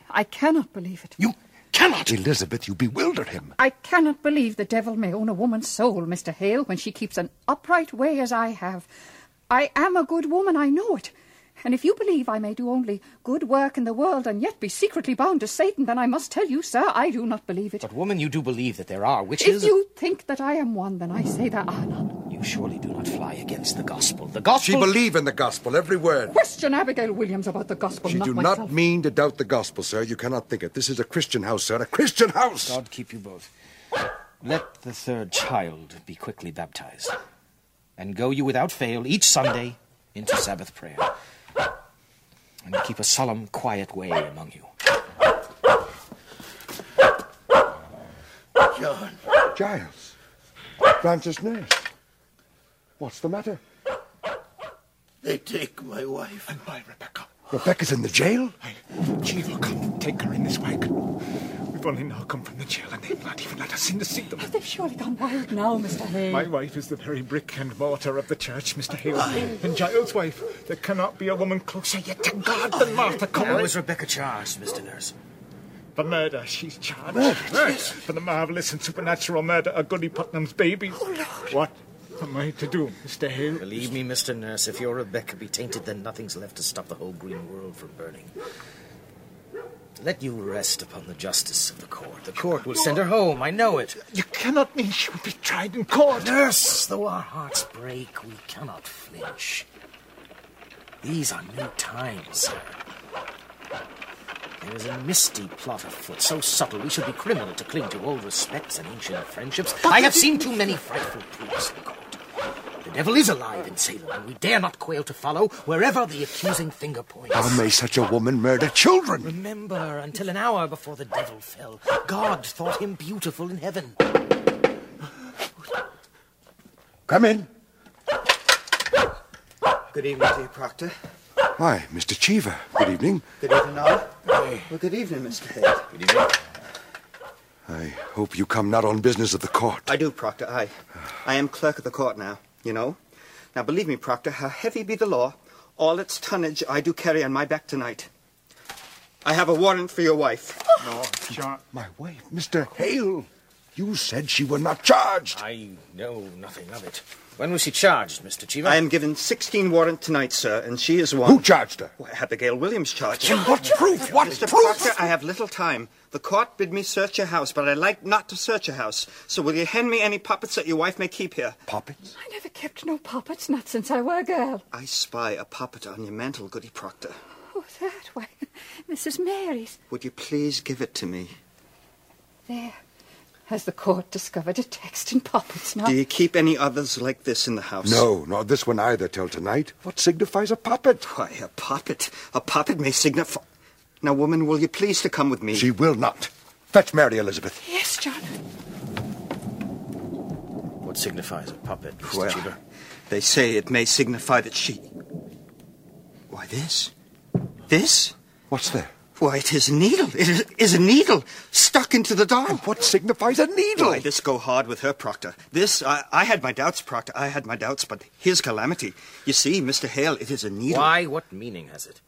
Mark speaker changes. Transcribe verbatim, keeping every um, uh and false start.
Speaker 1: I cannot believe it.
Speaker 2: You cannot! Elizabeth, you bewilder him.
Speaker 1: I cannot believe the devil may own a woman's soul, Mister Hale, when she keeps an upright way as I have. I am a good woman, I know it. And if you believe I may do only good work in the world and yet be secretly bound to Satan, then I must tell you, sir, I do not believe it.
Speaker 3: But, woman, you do believe that there are witches?
Speaker 1: If you think that I am one, then I say there are none.
Speaker 3: You surely do not fly against the gospel. The gospel...
Speaker 2: She believe in the gospel, every word.
Speaker 1: Question Abigail Williams about the gospel,
Speaker 2: She
Speaker 1: not
Speaker 2: do
Speaker 1: myself.
Speaker 2: not mean to doubt the gospel, sir. You cannot think it. This is a Christian house, sir. A Christian house!
Speaker 3: God keep you both. Let the third child be quickly baptized. And go you without fail each Sunday into Sabbath prayer. And keep a solemn, quiet way among you.
Speaker 2: John. Giles. Francis Nurse. What's the matter?
Speaker 4: They take my wife.
Speaker 5: And my Rebecca.
Speaker 2: Rebecca's in the jail?
Speaker 5: Aye. Chivo, come, take her in this wagon. We've only now come from the jail, and they've not even let us in to see them.
Speaker 1: They've surely gone wild now, Mister Hale.
Speaker 5: My wife is the very brick and mortar of the church, Mister Hale. And Giles' wife. There cannot be a woman closer yet to God than Martha Cumberland.
Speaker 3: How is Rebecca charged, Mister Nurse?
Speaker 5: For murder, she's charged.
Speaker 2: Murder?
Speaker 5: Yes. For the marvellous and supernatural murder of Goody Putnam's baby.
Speaker 1: Oh, Lord.
Speaker 5: What am I to do, Mister Hale?
Speaker 3: Believe me, Mister Nurse, if your Rebecca be tainted, then nothing's left to stop the whole green world from burning. Let you rest upon the justice of the court. The court will send her home, I know it.
Speaker 5: You cannot mean she will be tried in court.
Speaker 3: Nurse, though our hearts break, we cannot flinch. These are new times, sir. There is a misty plot afoot, so subtle we should be criminal to cling to old respects and ancient friendships. I have seen too many frightful proofs in court. The devil is alive in Salem, and we dare not quail to follow wherever the accusing finger points.
Speaker 2: How may such a woman murder children?
Speaker 3: Remember, until an hour before the devil fell, God thought him beautiful in heaven.
Speaker 2: Come in.
Speaker 4: Good evening to you, Proctor.
Speaker 2: Why, Mister Cheever. Good evening.
Speaker 4: Good evening, all. Well, good evening, Mister Hale.
Speaker 3: Good evening.
Speaker 2: I hope you come not on business of the court.
Speaker 4: I do, Proctor, I. I am clerk of the court now, you know. Now, believe me, Proctor, how heavy be the law, all its tonnage I do carry on my back tonight. I have a warrant for your wife.
Speaker 5: No, John.
Speaker 2: My wife, Mister Hale. You said she were not charged.
Speaker 3: I know nothing of it. When was she charged, Mister Cheever?
Speaker 4: I am given sixteen warrant tonight, sir, and she is one.
Speaker 2: Who charged her?
Speaker 4: Why, Abigail Williams charged
Speaker 2: And what proof? What
Speaker 4: Mister
Speaker 2: proof?
Speaker 4: Proctor, I have little time. The court bid me search your house, but I like not to search a house. So will you hand me any puppets that your wife may keep here?
Speaker 2: Puppets?
Speaker 1: I never kept no puppets, not since I were a girl.
Speaker 4: I spy a puppet on your mantel, Goody Proctor.
Speaker 1: Oh, that way. Missus Mary's.
Speaker 4: Would you please give it to me?
Speaker 1: There. Has the court discovered a text in puppets now?
Speaker 4: Do you keep any others like this in the house?
Speaker 2: No, nor this one either till tonight. What signifies a puppet?
Speaker 4: Why, a puppet. A puppet may signify... Now, woman, will you please to come with me?
Speaker 2: She will not. Fetch Mary Elizabeth.
Speaker 1: Yes, John.
Speaker 3: What signifies a puppet, Mister
Speaker 4: Well,
Speaker 3: Cheever?
Speaker 4: they say it may signify that she... Why, this? This?
Speaker 2: What's there?
Speaker 4: Why, it is a needle. It is, is a needle stuck into the door.
Speaker 2: And what signifies a needle?
Speaker 4: Why, this go hard with her, Proctor. This, I, I had my doubts, Proctor. I had my doubts, but here's calamity. You see, Mister Hale, it is a needle.
Speaker 3: Why? What meaning has it?